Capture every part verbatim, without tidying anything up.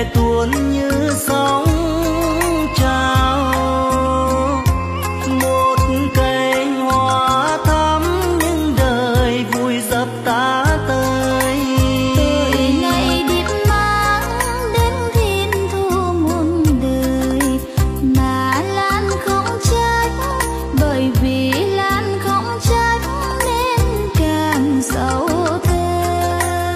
lệ tuôn như sóng trào. Một cành hoa thắm những đời vui dập ta tới. Tuổi ngày điệp mang đến thiên thu muôn đời, mà Lan không trách, bởi vì Lan không trách nên càng sâu thêm.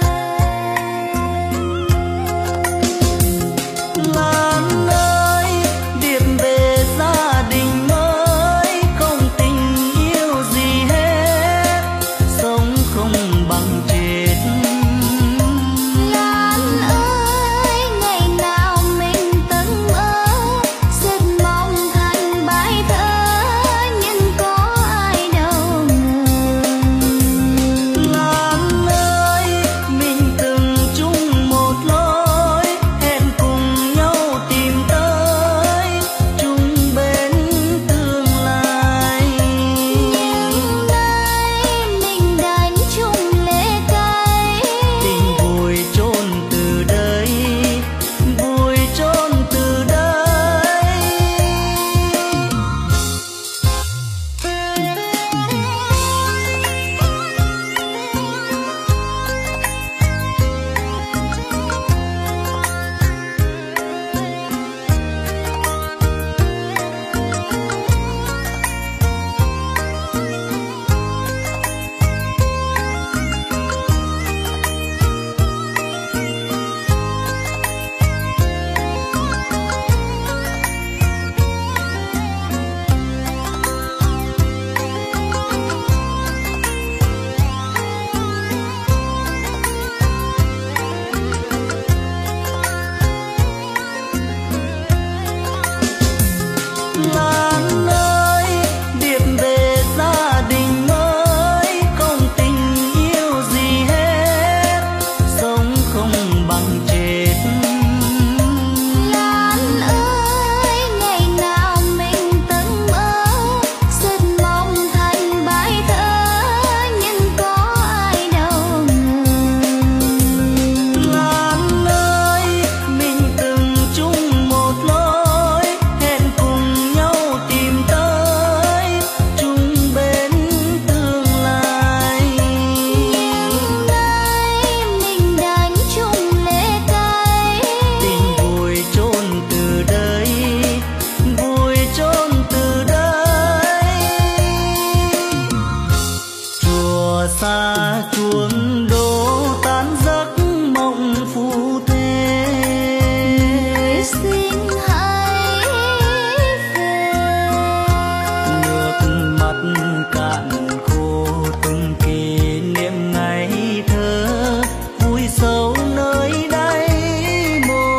Lan ơi, điệp về gia đình mới, không tình yêu gì hết, sống không bằng chết. Lan ơi, ngày nào mình tận mơ, rất mong thành bài thơ, nhưng có ai đâu ngờ. Lan ơi, mình từng chung một lối, hẹn cùng nhau tìm tới chung bên tương lai. Nhưng nay mình đánh chung lệ cay, Tình vui chôn từ đây, vui chôn từ đây. Lan ơi, điệp về gia đình mới, không tình yêu gì hết, sống không bằng chết. Lan ơi, ngày nào mình tận mơ, rất mong thành bài thơ, nhưng có ai đâu ngờ. Lan ơi, mình từng chung một lối, hẹn cùng nhau tìm tới chung bên tương lai. Nhưng nay mình đánh chung lệ cay, Tình vui chôn từ đây, vui chôn từ đây. Chùa xa chuông đổ tan giấc mộng phù thế. xin hãy về. Nước mắt cạn khô từng kỷ niệm ngày thơ, vui sâu nơi đáy mồ.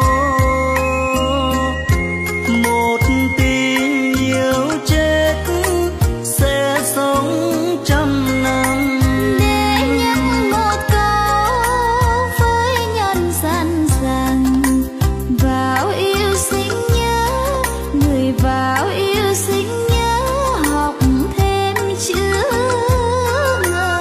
Một tình yêu chết sẽ sống trăm năm. Để nhắn một câu với nhân gian rằng, vào yêu xin nhớ, người vào yêu xin nhớ, học thêm chữ ngờ.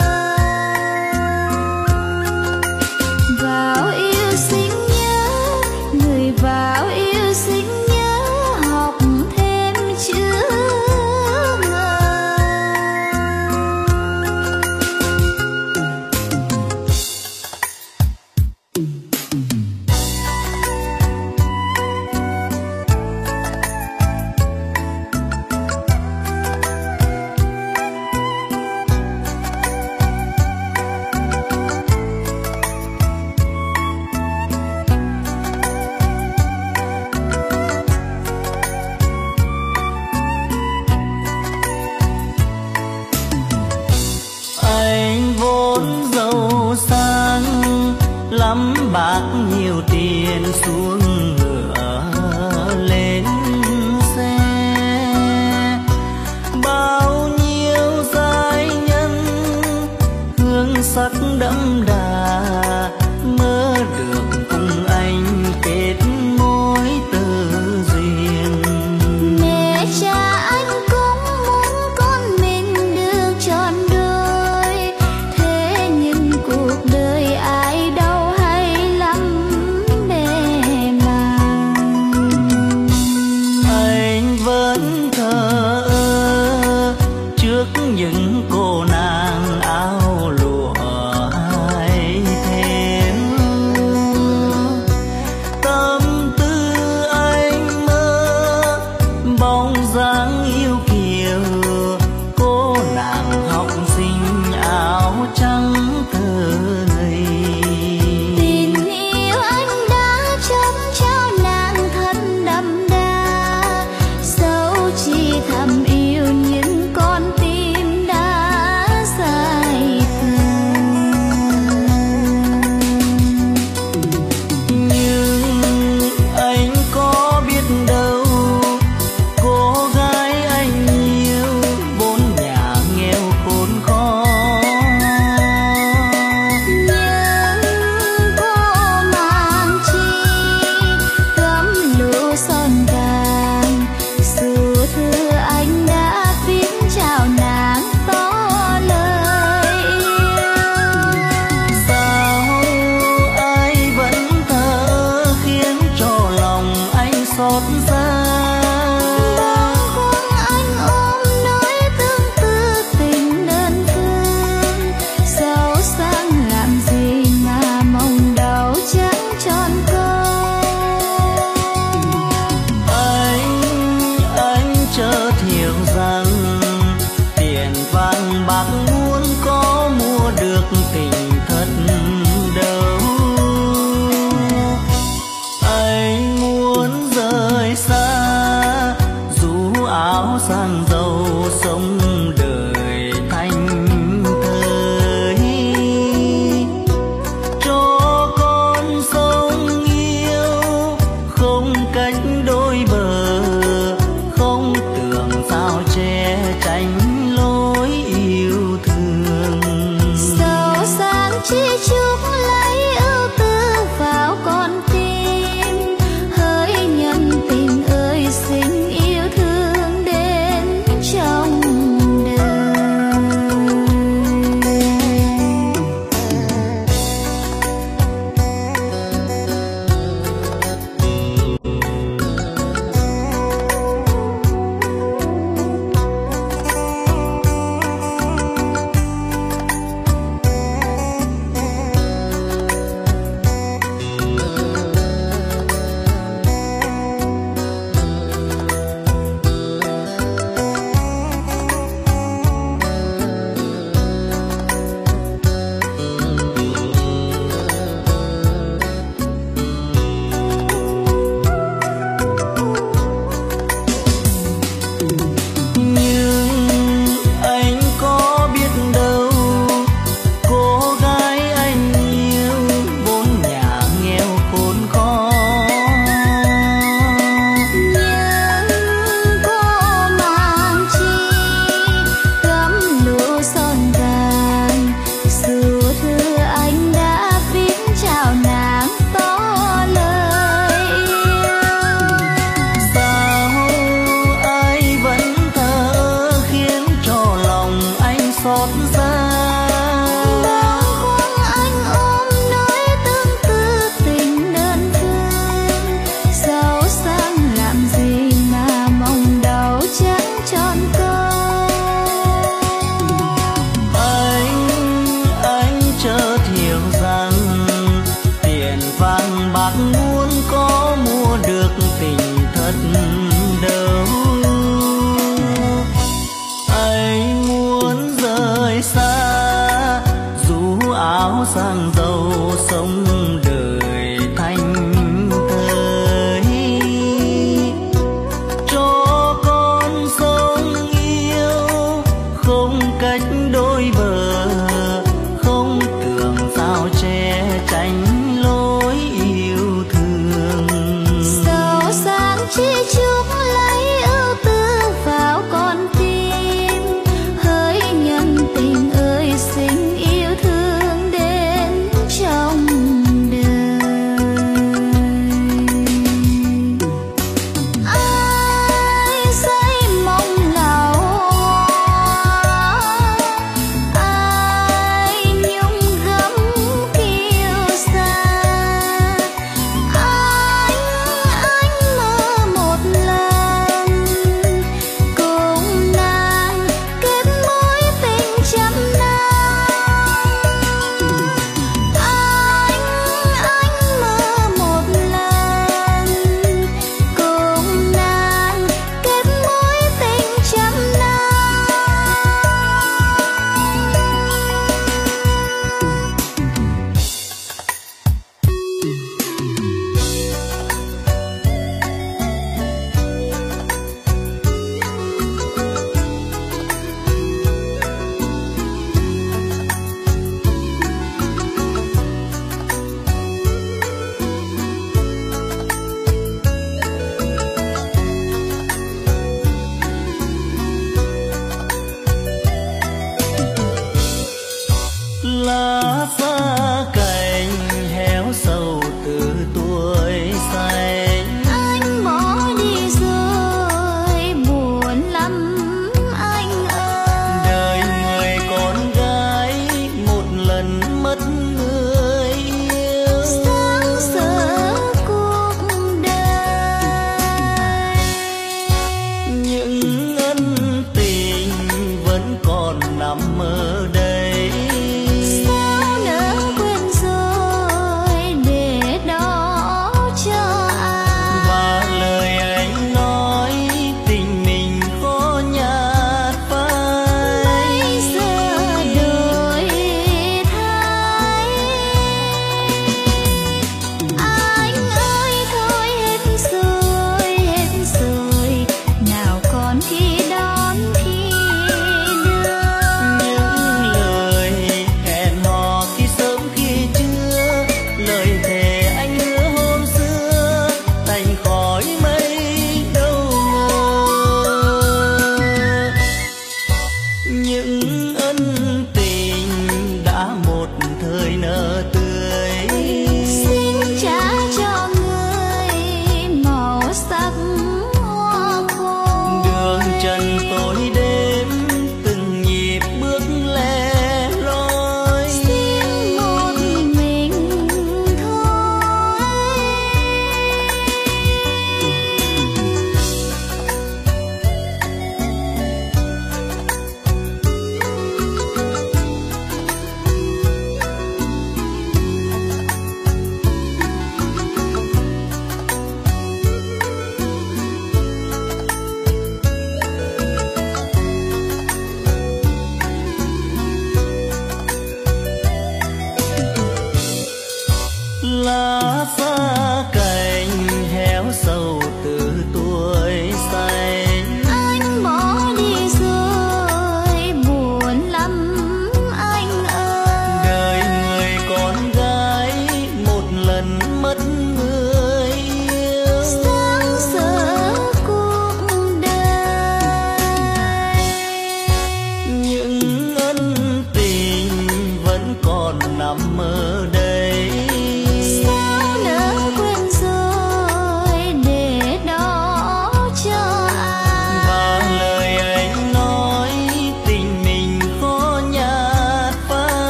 Vào yêu xin nhớ, người vào yêu xin nhớ, học thêm chữ ngờ. Anh vốn giàu sang lắm, bạc nhiều tiền xuống ngựa lên xe. Bao nhiêu giai nhân hương sắc đậm đà, mơ được cùng anh kết mối từ duyên. Mẹ cha anh cũng muốn con mình được trọn đôi, thế nhưng cuộc đời ai đâu hay lắm bề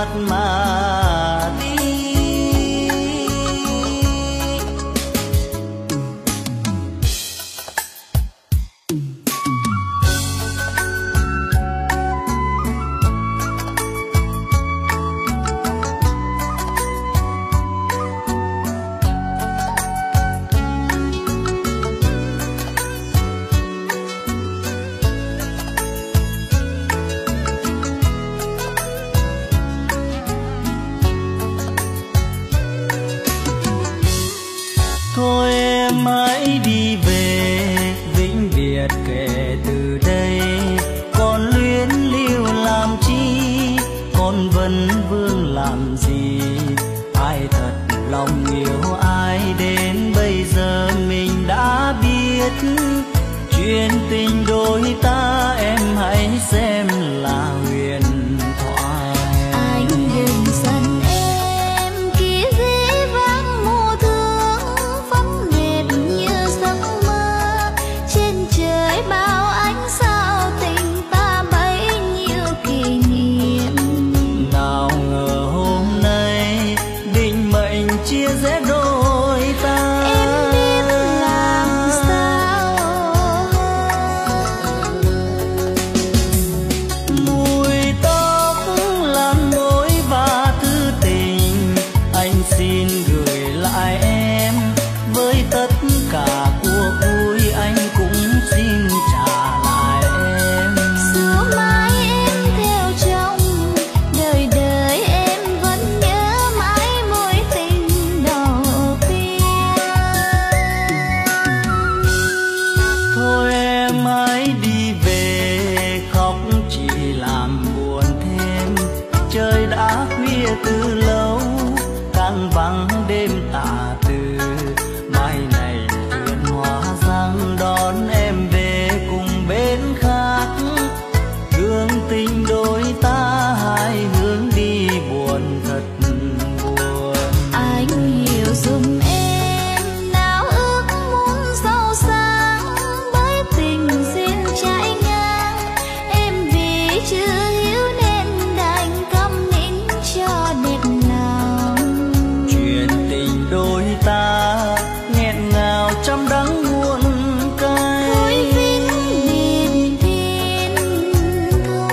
mà đi. Thôi em hãy đi về vĩnh biệt kể từ đây, còn luyến lưu làm chi, còn vấn vương làm gì. Ai thật lòng yêu ai đến bây giờ mình đã biết, chuyện tình đôi ta em hãy xem là huyền thoại. Anh đừng giận em kia dễ vắng mùa thương phóng đẹp như giấc mơ, trên trời bao ánh sao tình ta bấy nhiêu kỷ niệm. Nào ngờ hôm nay định mệnh chia rẽ đôi ta. Em biết làm sao Mùi tóc lan môi và thư tình anh xin gửi lại em, với tất cả cuộc vui anh cũng xin trả lại em. xưa mãi em theo chồng, đời đời em vẫn nhớ mãi mối tình đầu tiên. Thôi em hãy đi về khóc chỉ làm buồn thêm, trời đã khuya từ lâu càng vắng đêm tà từ. Mai này vườn hoa răng đón em về cùng bên khác, thương tình đôi ta hai hướng đi buồn thật buồn. Anh hiểu giùm em nào ước muốn giàu sang, bởi tình duyên trái ngang em vì chưa hiểu nên đành câm nín cho đẹp lòng. Chuyện tình đôi ta nghẹn ngào trăm đắng muôn cay. Thôi vĩnh biệt thiên thu.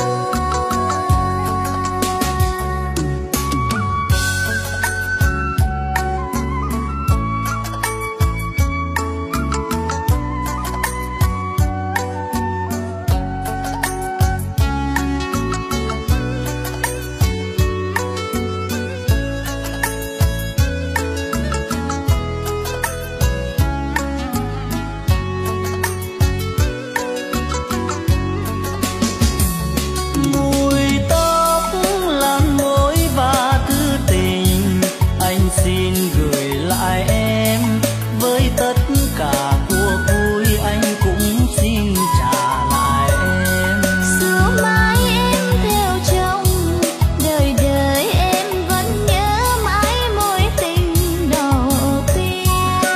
Mùi tóc lan môi và thư tình anh xin gửi lại em, với tất cả cuộc vui anh cũng xin trả lại em. Xưa mãi em theo chồng, đời đời em vẫn nhớ mãi mối tình đầu tiên.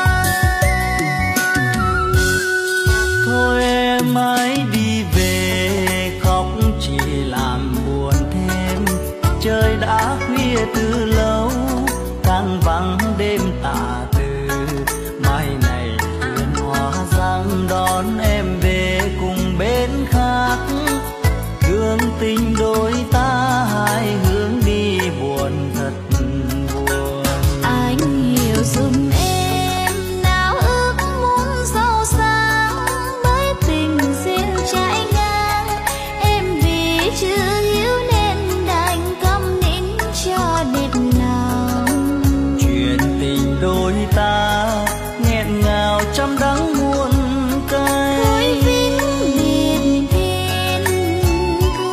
Thôi em hãy đi về khóc chỉ làm buồn thêm, trời đã khuya từ lâu càng vắng đêm tà từ. Mai này vườn hoa răng đón em về cùng bên khác, thương tình đôi ta hai hướng đi buồn thật buồn. Anh hiểu giùm em nào ước muốn giàu sang, bởi tình duyên trái ngang em vì chưa hiểu nên đành câm nín cho đẹp lòng. Chuyện tình đôi ta nghẹn ngào trăm đắng muôn cay. Thôi vĩnh biệt thiên thu.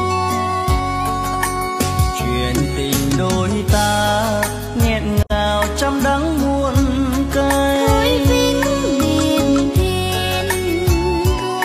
Chuyện tình đôi ta nghẹn ngào trăm đắng muôn cay. Thôi vĩnh biệt thiên thu.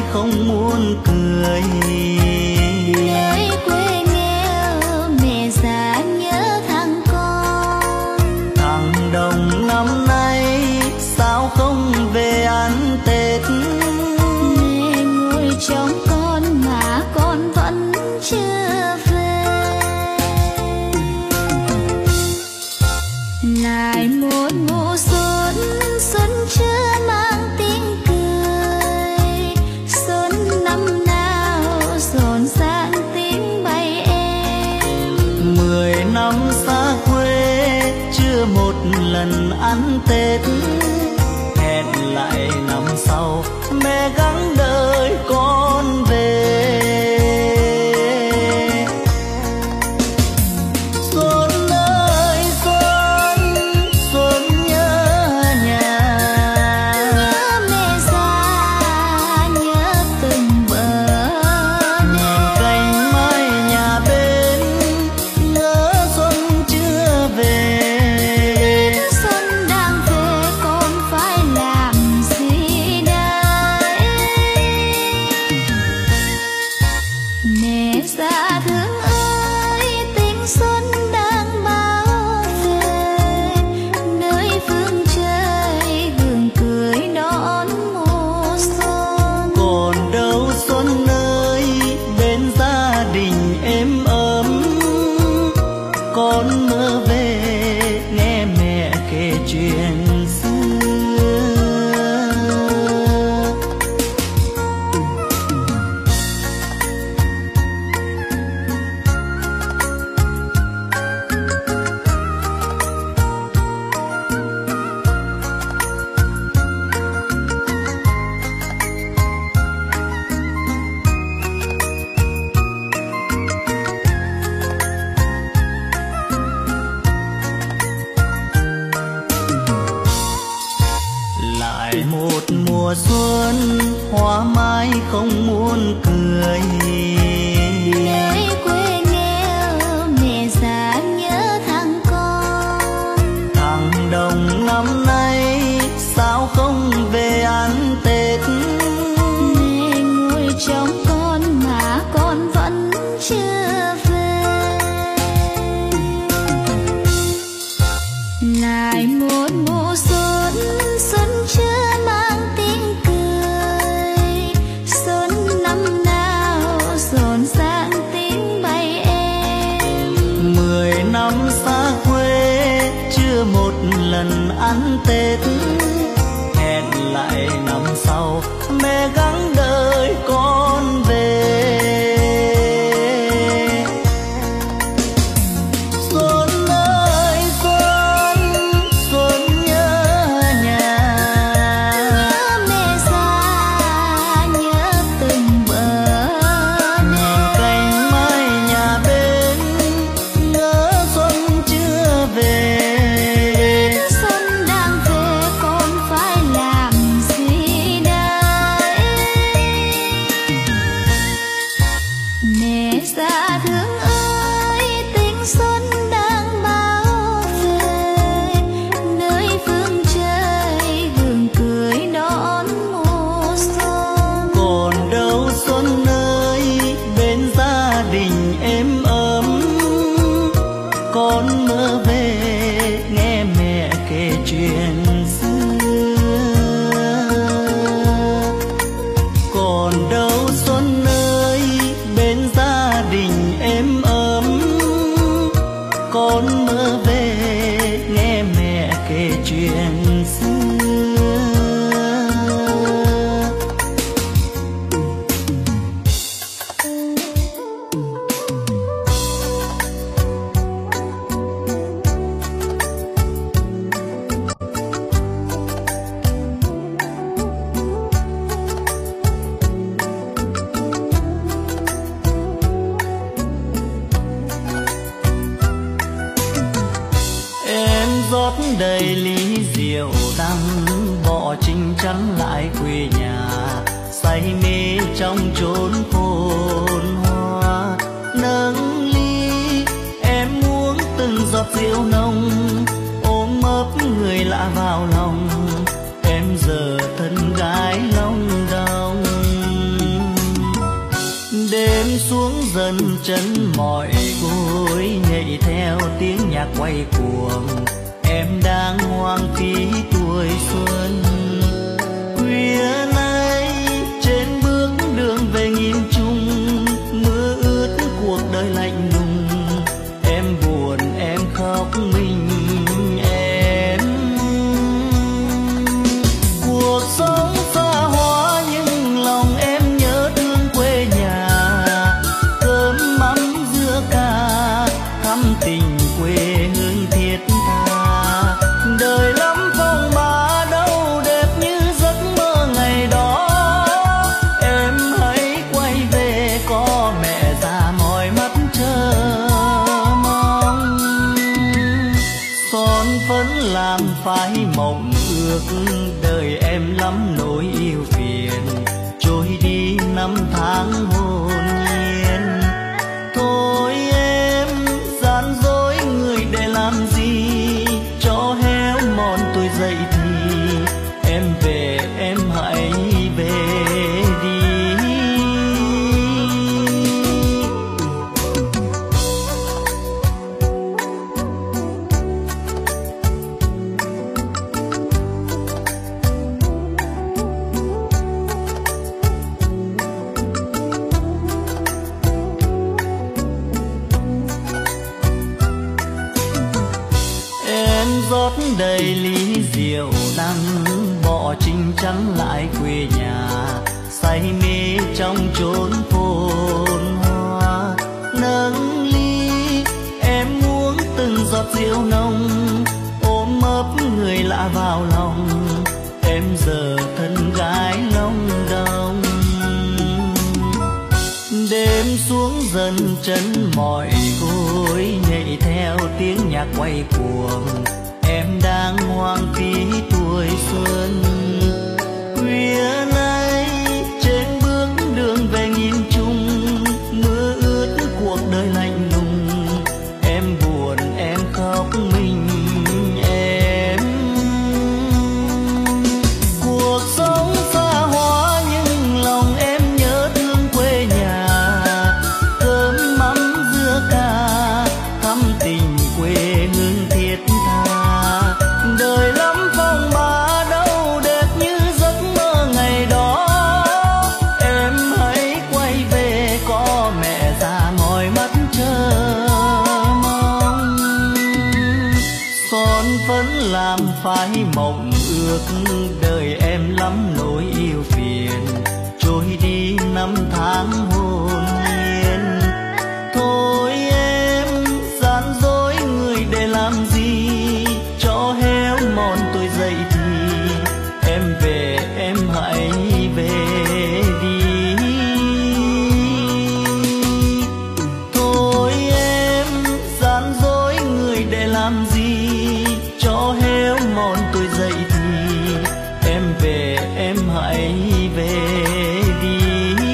không muốn cười. Nơi quê nghèo mẹ già nhớ thằng con. Thằng Đồng năm nay sao không về ăn Tết. Mẹ ngồi trong con mà con vẫn chưa về. Lại một mùa xuân, xuân chưa mang tiếng cười. Xuân năm nào rộn ràng tiếng bay em. Mười năm xa quê chưa một lần ăn Tết. Hẹn lại năm sau mẹ gắng đợi con về. Xuân ơi xuân, xuân nhớ nhà. Nhớ mẹ già, nhớ từng bờ đê. Cành mai nhà bên nhớ xuân chưa về. Xuân đang về con phải làm gì đây? Mẹ già thương ơi, tình xuân đang bao về. Nơi phương trời gương cười đón mùa xuân. Còn đâu xuân ơi, bên gia đình êm ấm. Con mơ về nghe mẹ kể chuyện xưa. Lại một mùa xuân, hoa mai không muốn cười. Nơi quê nghèo mẹ già nhớ thằng con. Thằng Đồng năm nay sao không về ăn Tết. Mẹ ngồi trong con mà con vẫn chưa về. Lại một mùa xuân, xuân chưa mang tiếng cười. Xuân năm nào rộn ràng tiếng bay em. Mười năm xa quê chưa một lần ăn Tết. Hẹn lại năm sau mẹ gắng đợi con về. Xuân ơi xuân, xuân nhớ nhà. Nhớ mẹ già, nhớ từng bờ đê. Cành mai nhà bên nhớ xuân chưa về. Xuân đang về con phải làm gì đây? Mẹ già thương ơi, tình xuân đang bao về. Nơi phương trời gương cười đón mùa xuân. Còn đâu xuân ơi, bên gia đình êm ấm. Con mơ về nghe mẹ kể chuyện xưa. Còn đâu xuân ơi, bên gia đình êm ấm. Con mơ về nghe mẹ kể chuyện xưa. Rót đầy ly rượu đắng, bỏ chinh chắn lại quê nhà, say mê trong chốn phồn hoa. Nâng ly em uống từng giọt rượu nồng, ôm ấp người lạ vào lòng, em giờ thân gái long đong. xuống dần chân mỏi gối, nhảy theo tiếng nhạc quay cuồng. Em đang hoang phí tuổi xuân. Khuya nay trên bước đường về nghìn trùng, mưa ướt cuộc đời lạnh lùng. Em buồn em khóc mình em. Cuộc sống xa hoa nhưng lòng em nhớ thương quê nhà. Cơm mắm dưa cà thăm tình quê hương thiết tha. Đời lắm phong ba đâu đẹp như giấc mơ ngày đó. Em hãy quay về có mẹ già mỏi mắt chờ mong. Son phấn làm phai mộng ước, đời em lắm nỗi yêu phiền. Trôi đi năm tháng hồn nhiên. Thôi em gian dối người để làm gì, cho héo mòn tôi dậy thì. Em về em hãy về đi. Rót đầy ly rượu đắng, bỏ trinh trắng lại quê nhà. Say mê trong chốn phồn hoa, nâng ly em uống từng giọt rượu nồng. Ôm ấp người lạ vào lòng, em giờ thân gái long đong. Đêm xuống dần chân mỏi gối, nhảy theo tiếng nhạc quay cuồng. Em đang hoang phí tuổi xuân. Khuya nay trên bước đường về nghìn trùng, mưa ướt cuộc đời lạnh lùng. Em buồn em khóc mình em. Cuộc sống xa hoa nhưng lòng em nhớ thương quê nhà. Cơm mắm dưa cà thăm tình quê hương thiết tha. Đời lắm phong ba đâu đẹp như giấc mơ ngày đó. Em hãy quay về có mẹ già mỏi mắt chờ mong. Son phấn làm phai mộng ước, đời em lắm nỗi yêu phiền. Trôi đi năm tháng hồn nhiên. Thôi em gian dối người để làm gì, cho héo mòn tôi dậy thì. Em về em hãy về đi. Thôi em gian dối người để làm gì, cho héo mòn tôi dậy thì. Em về em hãy về đi.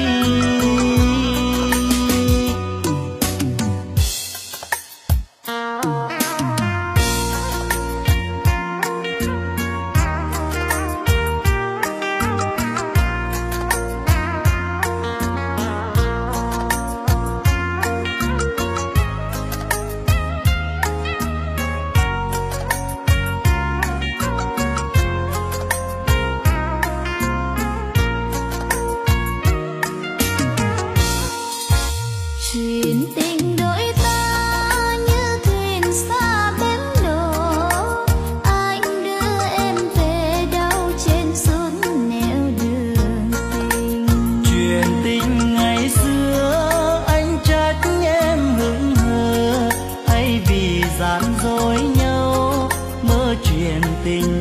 Chuyện tình đôi ta như thuyền xa bến đò, anh đưa em về đâu trên suốt nẻo đường tình. Chuyện tình ngày xưa anh trách em hững hờ, hay vì gian dối nhau mơ chuyện tình